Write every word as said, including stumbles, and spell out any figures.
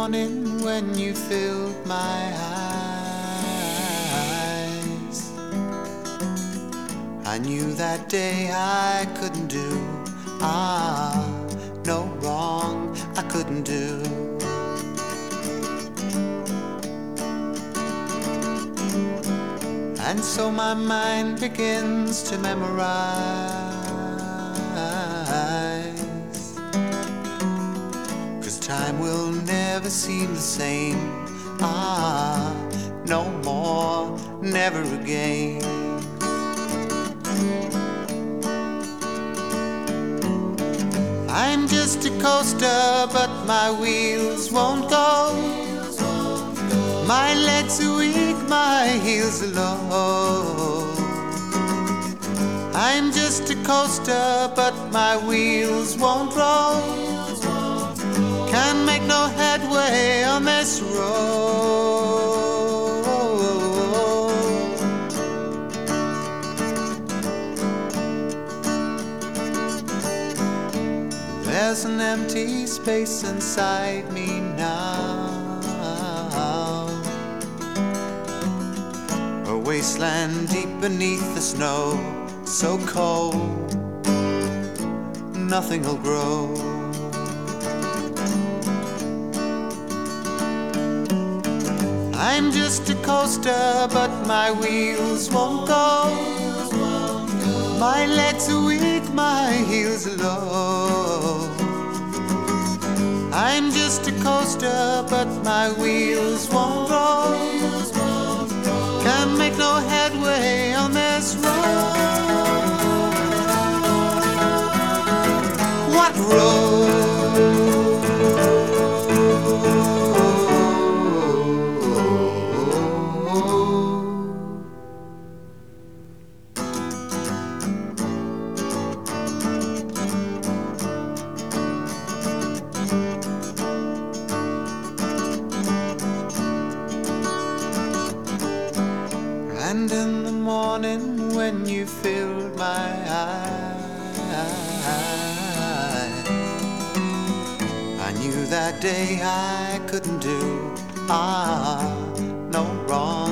morning when you filled my eyes, I knew that day I couldn't do, ah, no wrong I couldn't do. And so my mind begins to memorize, 'cause time will never seem the same, ah, no more, never again. I'm just a coaster, but my wheels won't go. My legs are weak, my heels are low. I'm just a coaster, but my wheels won't roll. Can't make no headway on this road. There's an empty space inside me now, a wasteland deep beneath the snow, so cold, nothing will grow. I'm just a coaster, but my wheels won't go. My legs are weak, my heels are low. I'm just a coaster, but my wheels won't roll. Can't make no headway on this road. What road? And in the morning when you filled my eyes, I knew that day I couldn't do, ah, no wrong